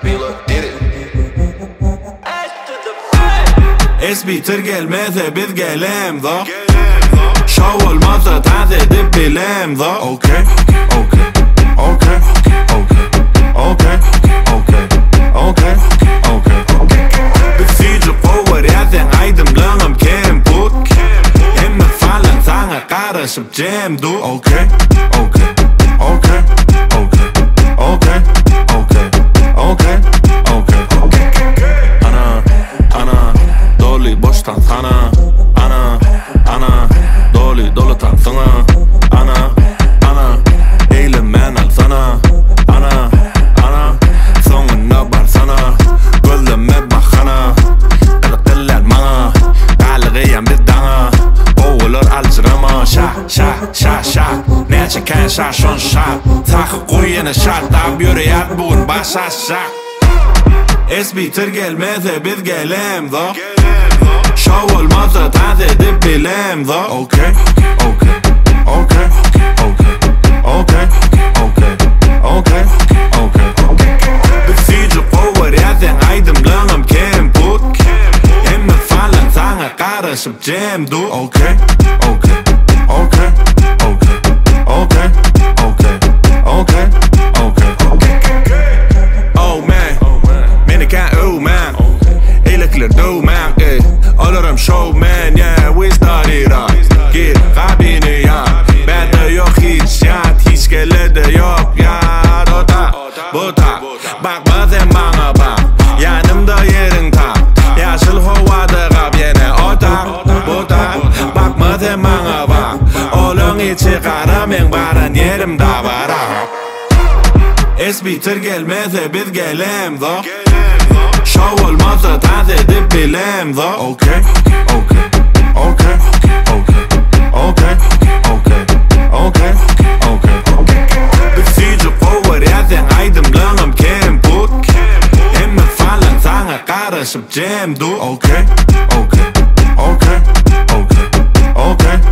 Bitir gelmeze biz gelem da Şov olmazsa taz edip bilem da Okay, okay, okay, okay, okay, okay, okay, okay Besyge forward yazan aydımlığım kem put Hemme falan sana karışıp cem du Okay, okay, okay, okay, okay, okay, okay, okay Ana Doli boştan sana Ana Doli dolutan sana Ana Eylemen al sana Ana Sonuna bar sana Gözleme bakana Dılıktılar bana Kalıgıyam bir dana Oğulur alcırama Şa Ne çeken şa şon şa Takı koyunu şartlar Yürüyat bugün başa şa Es bitir gelmeze biz gelem da Şov olmazsa taz edip bilem da Okay, okay, okay, okay, okay, okay, okay, okay Besyge forward yazan aydımlığım kem put Hemme falan sana karışıp cem du Okay, okay, okay, okay, okay, okay, okay, okay Oh man, meni kan man Eylikler do man, Olurum showman, yeah, we started up Gir kabini ya Bende yok hiç yat Hiç gelede yok ya Bota Bakma sen bana bak Yanımda yerin tam Yaşıl havada kap yine otak Bota Bakma sen bana bak Olun içi kara men baran yerimde var Es bitir gelmeze biz gelem da Şov olmazsa taz edip bilem da Okay, okay, okay, okay, okay, okay, okay, okay Besyge forward yazan aydımlığım kem put Hemme falan sana karışıp cem du Okay, okay, okay, okay, okay